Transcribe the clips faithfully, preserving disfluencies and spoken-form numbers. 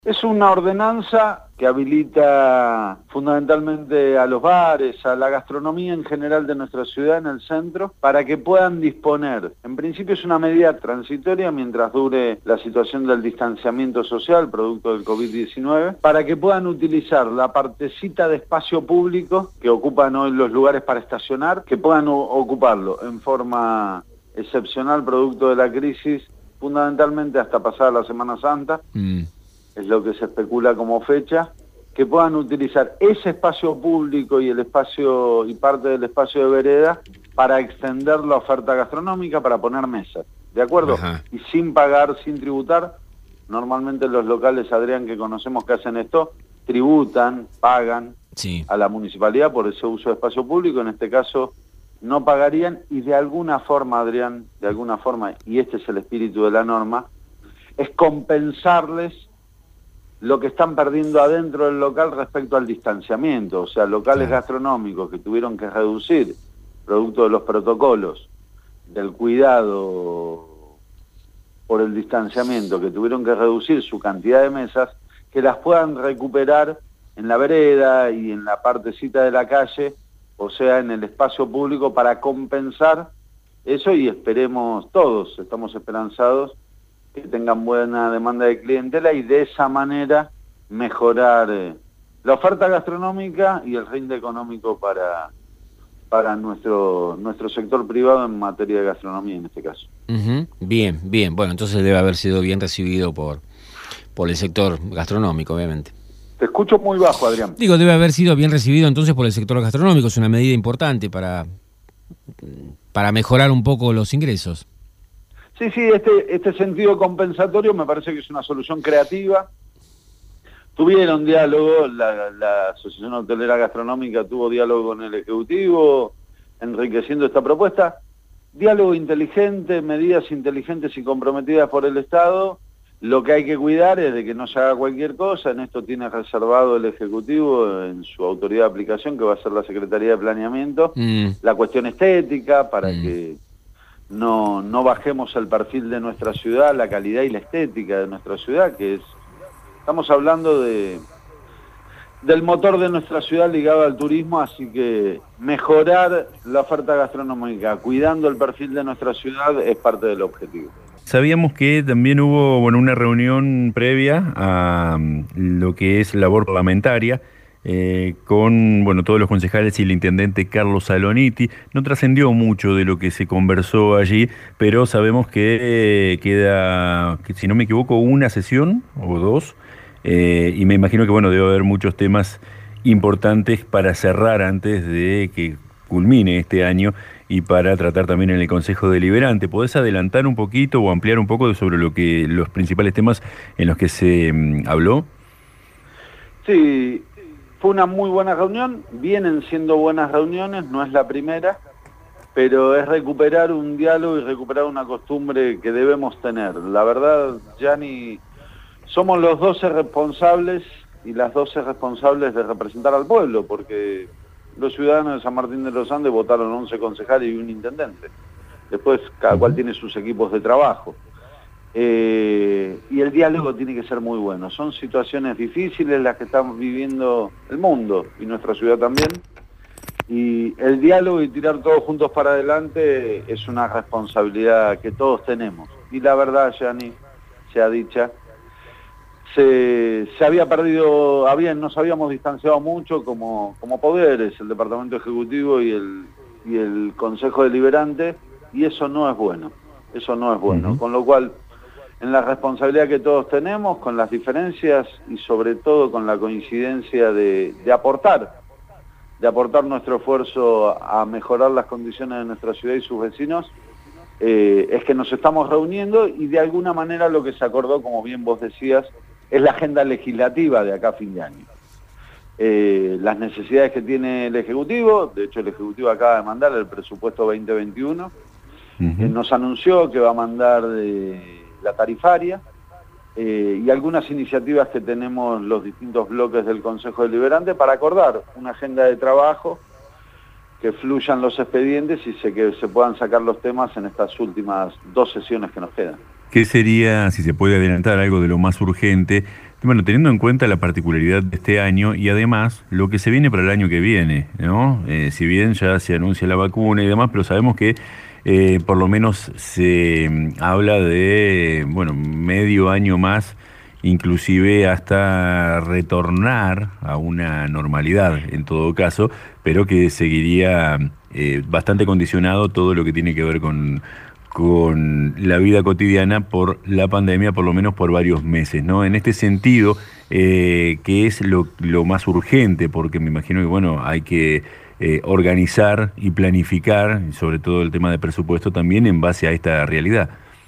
Es una ordenanza que habilita fundamentalmente a los bares, a la gastronomía en general de nuestra ciudad en el centro, para que puedan disponer. En principio es una medida transitoria mientras dure la situación del distanciamiento social, producto del COVID diecinueve, para que puedan utilizar la partecita de espacio público que ocupan hoy los lugares para estacionar, que puedan ocuparlo en forma excepcional producto de la crisis, fundamentalmente hasta pasada la Semana Santa. Mm. Es lo que se especula como fecha, que puedan utilizar ese espacio público y el espacio y parte del espacio de vereda para extender la oferta gastronómica, para poner mesas, ¿de acuerdo? Ajá. Y sin pagar, sin tributar. Normalmente los locales, Adrián, que conocemos que hacen esto, tributan, pagan sí. a la municipalidad por ese uso de espacio público. En este caso no pagarían y de alguna forma, Adrián, de alguna forma, y este es el espíritu de la norma, es compensarles lo que están perdiendo adentro del local respecto al distanciamiento. O sea, locales claro. gastronómicos que tuvieron que reducir, producto de los protocolos, del cuidado por el distanciamiento, que tuvieron que reducir su cantidad de mesas, que las puedan recuperar en la vereda y en la partecita de la calle, o sea, en el espacio público, para compensar eso, y esperemos todos, estamos esperanzados, que tengan buena demanda de clientela y de esa manera mejorar eh, la oferta gastronómica y el rinde económico para, para nuestro, nuestro sector privado en materia de gastronomía en este caso. Uh-huh. Bien, bien. Bueno, entonces debe haber sido bien recibido por, por el sector gastronómico, obviamente. Te escucho muy bajo, Adrián. Digo, debe haber sido bien recibido entonces por el sector gastronómico. Es una medida importante para, para mejorar un poco los ingresos. Sí, sí, este, este sentido compensatorio me parece que es una solución creativa. Tuvieron diálogo, la, la Asociación Hotelera Gastronómica tuvo diálogo con el Ejecutivo, enriqueciendo esta propuesta. Diálogo inteligente, medidas inteligentes y comprometidas por el Estado. Lo que hay que cuidar es de que no se haga cualquier cosa. En esto tiene reservado el Ejecutivo, en su autoridad de aplicación, que va a ser la Secretaría de Planeamiento, mm. la cuestión estética, para mm. que no, no bajemos el perfil de nuestra ciudad, la calidad y la estética de nuestra ciudad, que es, estamos hablando de del motor de nuestra ciudad ligado al turismo, así que mejorar la oferta gastronómica, cuidando el perfil de nuestra ciudad, es parte del objetivo. Sabíamos que también hubo bueno, una reunión previa a lo que es labor parlamentaria, Eh, con bueno todos los concejales y el intendente Carlos Saloniti. No trascendió mucho de lo que se conversó allí, pero sabemos que eh, queda, que, si no me equivoco, una sesión o dos, eh, y me imagino que bueno debe haber muchos temas importantes para cerrar antes de que culmine este año y para tratar también en el Consejo Deliberante. ¿Podés adelantar un poquito o ampliar un poco sobre lo que los principales temas en los que se um, habló? Sí. Fue una muy buena reunión, vienen siendo buenas reuniones, no es la primera, pero es recuperar un diálogo y recuperar una costumbre que debemos tener. La verdad, Gianni, somos los doce responsables y las doce responsables de representar al pueblo, porque los ciudadanos de San Martín de los Andes votaron once concejales y un intendente. Después cada cual tiene sus equipos de trabajo. Eh, y el diálogo tiene que ser muy bueno. Son situaciones difíciles las que estamos viviendo el mundo y nuestra ciudad también, y el diálogo y tirar todos juntos para adelante es una responsabilidad que todos tenemos. Y la verdad, Gianni, sea dicha, se, se había perdido, había, nos habíamos distanciado mucho como, como poderes, el Departamento Ejecutivo y el, y el Consejo Deliberante, y eso no es bueno, eso no es bueno, uh-huh. Con lo cual, en la responsabilidad que todos tenemos, con las diferencias y sobre todo con la coincidencia de, de aportar, de aportar nuestro esfuerzo a mejorar las condiciones de nuestra ciudad y sus vecinos, eh, es que nos estamos reuniendo y de alguna manera lo que se acordó, como bien vos decías, es la agenda legislativa de acá a fin de año. Eh, las necesidades que tiene el Ejecutivo, de hecho el Ejecutivo acaba de mandar el presupuesto veinte veintiuno, uh-huh. eh, nos anunció que va a mandar de la tarifaria, eh, y algunas iniciativas que tenemos los distintos bloques del Consejo Deliberante para acordar una agenda de trabajo, que fluyan los expedientes y se, que se puedan sacar los temas en estas últimas dos sesiones que nos quedan. ¿Qué sería, si se puede adelantar algo de lo más urgente, Bueno, teniendo en cuenta la particularidad de este año y además lo que se viene para el año que viene, ¿no? Eh, si bien ya se anuncia la vacuna y demás, pero sabemos que eh, por lo menos se mm, habla de, bueno, medio año más, inclusive hasta retornar a una normalidad en todo caso, pero que seguiría eh, bastante condicionado todo lo que tiene que ver con con la vida cotidiana por la pandemia, por lo menos por varios meses, ¿no? En este sentido, eh, ¿qué es lo, lo más urgente? Porque me imagino que, bueno, hay que eh, organizar y planificar, y sobre todo el tema de presupuesto también, en base a esta realidad.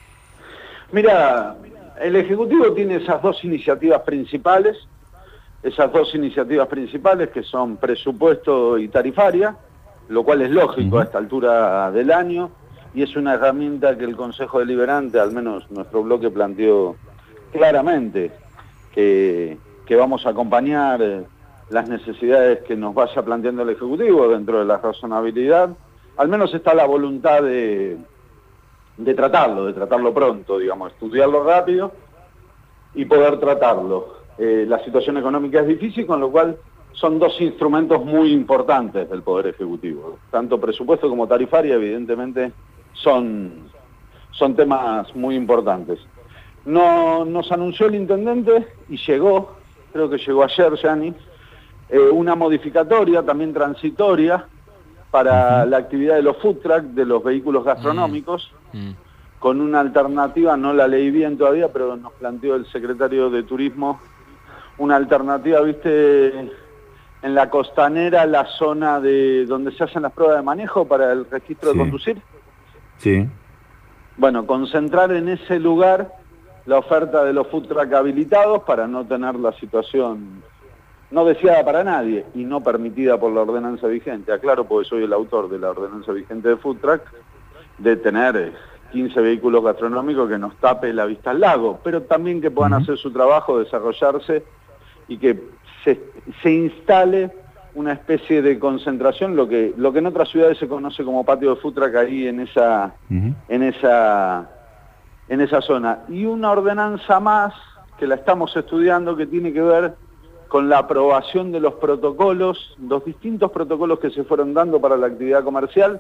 Mira, el Ejecutivo tiene esas dos iniciativas principales, esas dos iniciativas principales que son presupuesto y tarifaria, lo cual es lógico uh-huh. a esta altura del año, y es una herramienta que el Consejo Deliberante, al menos nuestro bloque, planteó claramente, que, que vamos a acompañar eh, las necesidades que nos vaya planteando el Ejecutivo dentro de la razonabilidad. Al menos está la voluntad de, de tratarlo, de tratarlo pronto, digamos, estudiarlo rápido y poder tratarlo. Eh, la situación económica es difícil, con lo cual son dos instrumentos muy importantes del Poder Ejecutivo. Tanto presupuesto como tarifaria, evidentemente, son, son temas muy importantes. No, nos anunció el intendente y llegó, creo que llegó ayer, Yani, eh, una modificatoria, también transitoria, para uh-huh. la actividad de los food truck, de los vehículos gastronómicos, uh-huh. con una alternativa, no la leí bien todavía, pero nos planteó el secretario de Turismo, una alternativa, viste, en la costanera, la zona de donde se hacen las pruebas de manejo para el registro sí. de conducir. Sí. Bueno, concentrar en ese lugar la oferta de los food truck habilitados para no tener la situación no deseada para nadie y no permitida por la ordenanza vigente. Aclaro, porque soy el autor de la ordenanza vigente de food truck, de tener quince vehículos gastronómicos que nos tape la vista al lago, pero también que puedan uh-huh. hacer su trabajo, desarrollarse y que se, se instale una especie de concentración, lo que lo que en otras ciudades se conoce como patio de food truck, ahí en esa uh-huh. en esa en esa zona. Y una ordenanza más que la estamos estudiando, que tiene que ver con la aprobación de los protocolos, los distintos protocolos que se fueron dando para la actividad comercial,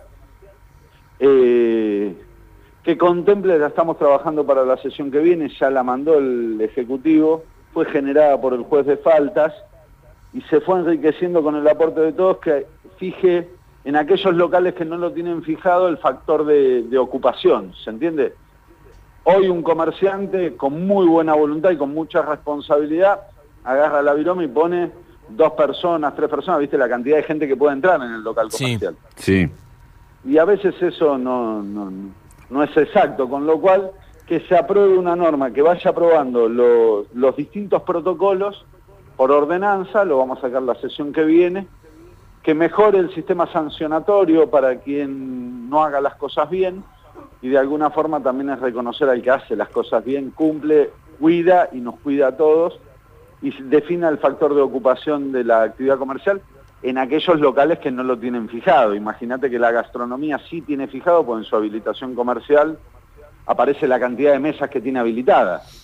eh, que contemple, la estamos trabajando para la sesión que viene, ya la mandó el Ejecutivo, fue generada por el juez de faltas, y se fue enriqueciendo con el aporte de todos, que fije en aquellos locales que no lo tienen fijado el factor de, de ocupación, ¿se entiende? Hoy un comerciante con muy buena voluntad y con mucha responsabilidad agarra la viroma y pone dos personas, tres personas, ¿viste la cantidad de gente que puede entrar en el local comercial? Sí. sí. Y a veces eso no, no, no es exacto, con lo cual que se apruebe una norma que vaya aprobando los, los distintos protocolos por ordenanza, lo vamos a sacar la sesión que viene, que mejore el sistema sancionatorio para quien no haga las cosas bien, y de alguna forma también es reconocer al que hace las cosas bien, cumple, cuida y nos cuida a todos, y defina el factor de ocupación de la actividad comercial en aquellos locales que no lo tienen fijado. Imagínate que la gastronomía sí tiene fijado, pues en su habilitación comercial aparece la cantidad de mesas que tiene habilitadas.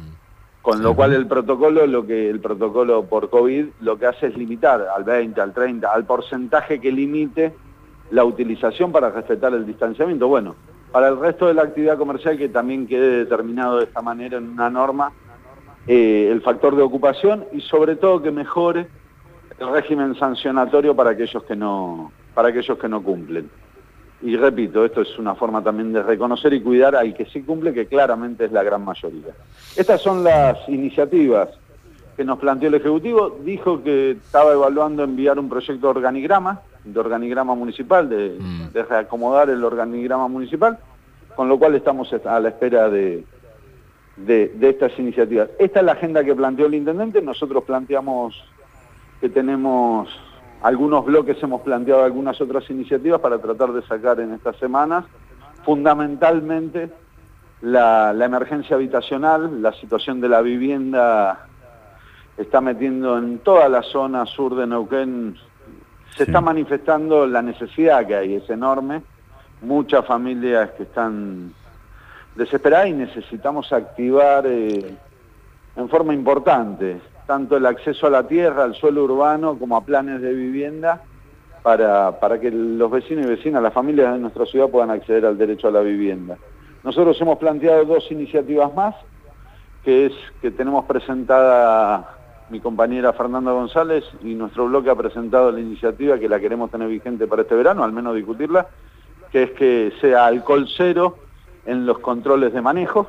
Con lo cual el protocolo, lo que el protocolo por COVID lo que hace es limitar al veinte, al treinta, al porcentaje que limite la utilización para respetar el distanciamiento. Bueno, para el resto de la actividad comercial que también quede determinado de esta manera en una norma, eh, el factor de ocupación y sobre todo que mejore el régimen sancionatorio para aquellos que no, para aquellos que no cumplen. Y repito, esto es una forma también de reconocer y cuidar al que sí cumple, que claramente es la gran mayoría. Estas son las iniciativas que nos planteó el Ejecutivo. Dijo que estaba evaluando enviar un proyecto de organigrama, de organigrama municipal, de, mm. de reacomodar el organigrama municipal, con lo cual estamos a la espera de, de, de estas iniciativas. Esta es la agenda que planteó el intendente. Nosotros planteamos que tenemos algunos bloques, hemos planteado algunas otras iniciativas para tratar de sacar en estas semanas, fundamentalmente la, la emergencia habitacional, la situación de la vivienda está metiendo en toda la zona sur de Neuquén, se sí. está manifestando la necesidad que hay, es enorme, muchas familias que están desesperadas y necesitamos activar eh, en forma importante, tanto el acceso a la tierra, al suelo urbano, como a planes de vivienda, para, para que los vecinos y vecinas, las familias de nuestra ciudad puedan acceder al derecho a la vivienda. Nosotros hemos planteado dos iniciativas más, que es que tenemos presentada mi compañera Fernanda González, y nuestro bloque ha presentado la iniciativa que la queremos tener vigente para este verano, al menos discutirla, que es que sea alcohol cero en los controles de manejo.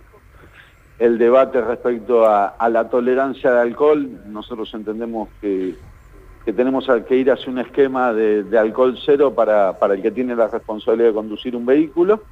El debate respecto a, a la tolerancia de alcohol, nosotros entendemos que, que tenemos que ir hacia un esquema de, de alcohol cero para, para el que tiene la responsabilidad de conducir un vehículo.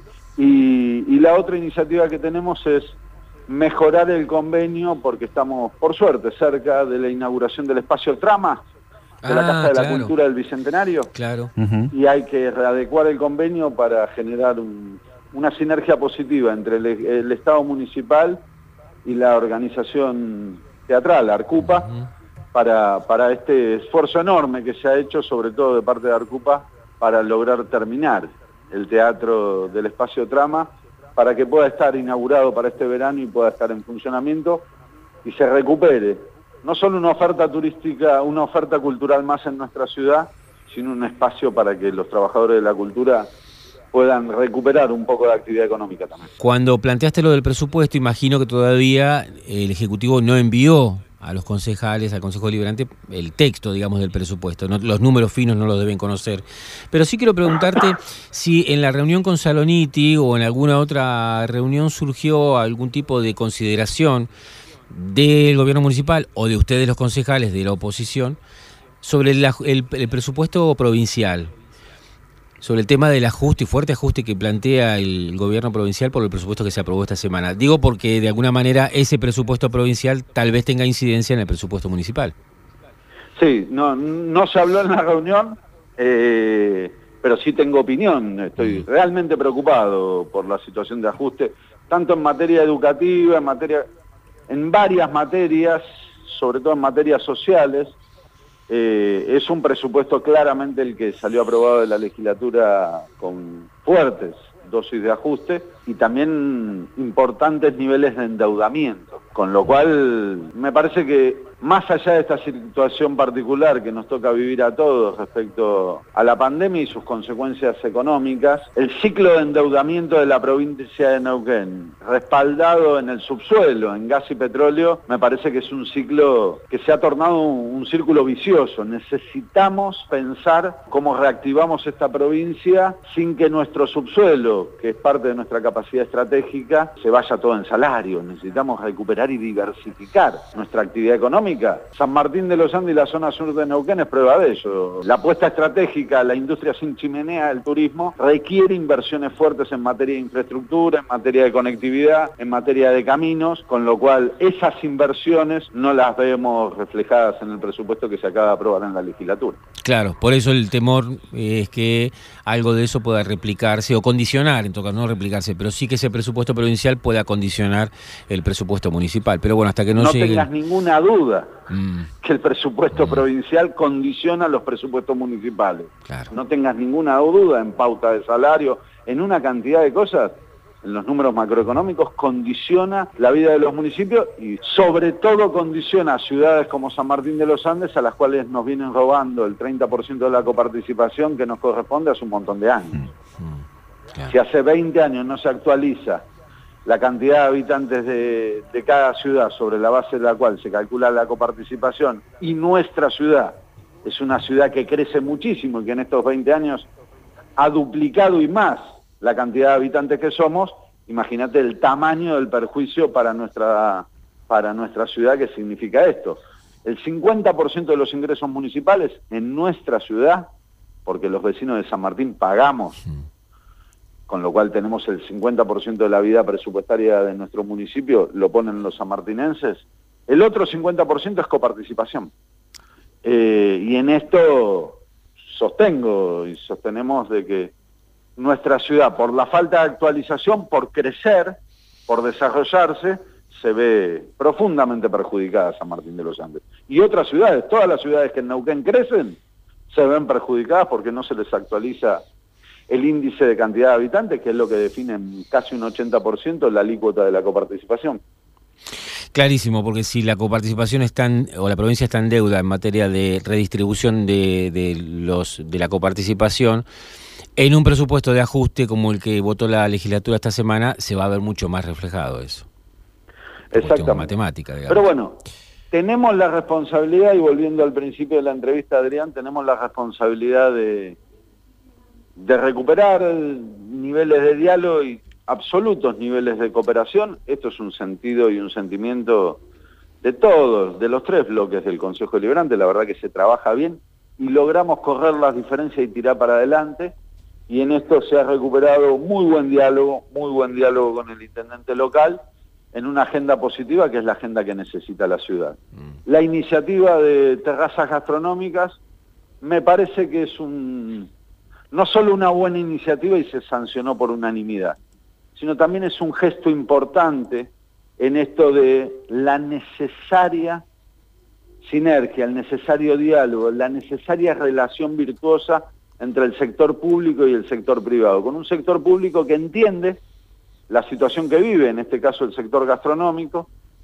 Y, y la otra iniciativa que tenemos es mejorar el convenio, porque estamos, por suerte, cerca de la inauguración del espacio Trama, de ah, la Casa de claro. la Cultura del Bicentenario. Claro. Uh-huh. Y hay que readecuar el convenio para generar un, una sinergia positiva entre el, el Estado municipal y la organización teatral, Arcupa, uh-huh. para, para este esfuerzo enorme que se ha hecho, sobre todo de parte de Arcupa, para lograr terminar el teatro del espacio Trama, para que pueda estar inaugurado para este verano y pueda estar en funcionamiento y se recupere no solo una oferta turística, una oferta cultural más en nuestra ciudad, sino un espacio para que los trabajadores de la cultura puedan recuperar un poco de actividad económica también. Cuando planteaste lo del presupuesto, imagino que todavía el Ejecutivo no envió a los concejales, al Consejo Deliberante, el texto, digamos, del presupuesto. No, los números finos no los deben conocer. Pero sí quiero preguntarte si en la reunión con Saloniti o en alguna otra reunión surgió algún tipo de consideración del gobierno municipal o de ustedes los concejales de la oposición sobre el, el, el presupuesto provincial, sobre el tema del ajuste y fuerte ajuste que plantea el gobierno provincial por el presupuesto que se aprobó esta semana. Digo porque de alguna manera ese presupuesto provincial tal vez tenga incidencia en el presupuesto municipal. Sí, no, no se habló en la reunión, eh, pero sí tengo opinión. Estoy realmente preocupado por la situación de ajuste, tanto en materia educativa, en materia, en varias materias, sobre todo en materias sociales. Eh, es un presupuesto claramente el que salió aprobado de la legislatura con fuertes dosis de ajuste y también importantes niveles de endeudamiento, con lo cual me parece que más allá de esta situación particular que nos toca vivir a todos respecto a la pandemia y sus consecuencias económicas, el ciclo de endeudamiento de la provincia de Neuquén, respaldado en el subsuelo, en gas y petróleo, me parece que es un ciclo que se ha tornado un, un círculo vicioso. Necesitamos pensar cómo reactivamos esta provincia sin que nuestro subsuelo, que es parte de nuestra capacidad estratégica, se vaya todo en salario. Necesitamos recuperar y diversificar nuestra actividad económica. San Martín de los Andes y la zona sur de Neuquén es prueba de eso. La apuesta estratégica, la industria sin chimenea, del turismo, requiere inversiones fuertes en materia de infraestructura, en materia de conectividad, en materia de caminos, con lo cual esas inversiones no las vemos reflejadas en el presupuesto que se acaba de aprobar en la legislatura. Claro, por eso el temor es que algo de eso pueda replicarse o condicionar, en todo caso no replicarse, pero sí que ese presupuesto provincial pueda condicionar el presupuesto municipal. Pero bueno, hasta que no, no llegue... tengas ninguna duda mm. que el presupuesto mm. provincial condiciona los presupuestos municipales. Claro. No tengas ninguna duda en pauta de salario, en una cantidad de cosas. En los números macroeconómicos condiciona la vida de los municipios y sobre todo condiciona a ciudades como San Martín de los Andes, a las cuales nos vienen robando el treinta por ciento de la coparticipación que nos corresponde hace un montón de años. Mm, mm, claro. Si hace veinte años no se actualiza la cantidad de habitantes de, de cada ciudad sobre la base de la cual se calcula la coparticipación, y nuestra ciudad es una ciudad que crece muchísimo y que en estos veinte años ha duplicado y más la cantidad de habitantes que somos, imagínate el tamaño del perjuicio para nuestra, para nuestra ciudad que significa esto. El cincuenta por ciento de los ingresos municipales en nuestra ciudad, porque los vecinos de San Martín pagamos, con lo cual tenemos el cincuenta por ciento de la vida presupuestaria de nuestro municipio, lo ponen los sanmartinenses, el otro cincuenta por ciento es coparticipación. Eh, y en esto sostengo y sostenemos de que nuestra ciudad, por la falta de actualización, por crecer, por desarrollarse, se ve profundamente perjudicada San Martín de los Andes. Y otras ciudades, todas las ciudades que en Neuquén crecen, se ven perjudicadas porque no se les actualiza el índice de cantidad de habitantes, que es lo que define en casi un ochenta por ciento la alícuota de la coparticipación. Clarísimo, porque si la coparticipación está en, o la provincia está en deuda en materia de redistribución de, de los de la coparticipación, en un presupuesto de ajuste como el que votó la legislatura esta semana, se va a ver mucho más reflejado eso. Exactamente. Matemática, digamos. Pero bueno, tenemos la responsabilidad, y volviendo al principio de la entrevista, Adrián, tenemos la responsabilidad de, de recuperar niveles de diálogo y absolutos niveles de cooperación. Esto es un sentido y un sentimiento de todos, de los tres bloques del Consejo Deliberante. La verdad que se trabaja bien y logramos correr las diferencias y tirar para adelante, y en esto se ha recuperado muy buen diálogo, muy buen diálogo con el intendente local, en una agenda positiva que es la agenda que necesita la ciudad. Mm. La iniciativa de terrazas gastronómicas me parece que es un no solo una buena iniciativa y se sancionó por unanimidad, sino también es un gesto importante en esto de la necesaria sinergia, el necesario diálogo, la necesaria relación virtuosa entre el sector público y el sector privado, con un sector público que entiende la situación que vive, en este caso el sector gastronómico,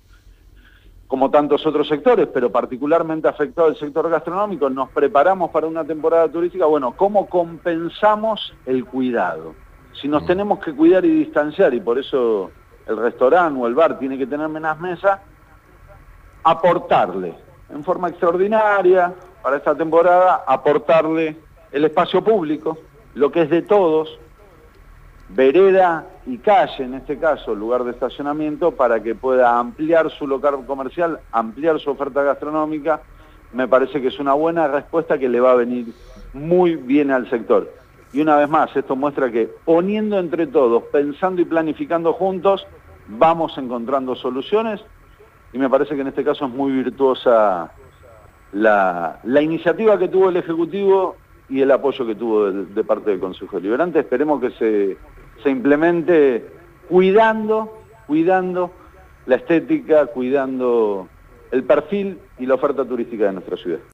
como tantos otros sectores, pero particularmente afectado el sector gastronómico. Nos preparamos para una temporada turística. Bueno, ¿cómo compensamos el cuidado? Si nos tenemos que cuidar y distanciar, y por eso el restaurante o el bar tiene que tener menos mesas, aportarle, en forma extraordinaria, para esta temporada, aportarle el espacio público, lo que es de todos, vereda y calle, en este caso, lugar de estacionamiento, para que pueda ampliar su local comercial, ampliar su oferta gastronómica. Me parece que es una buena respuesta que le va a venir muy bien al sector. Y una vez más, esto muestra que poniendo entre todos, pensando y planificando juntos, vamos encontrando soluciones, y me parece que en este caso es muy virtuosa la, la iniciativa que tuvo el Ejecutivo y el apoyo que tuvo de, de parte del Consejo Deliberante. Esperemos que se, se implemente cuidando, cuidando la estética, cuidando el perfil y la oferta turística de nuestra ciudad.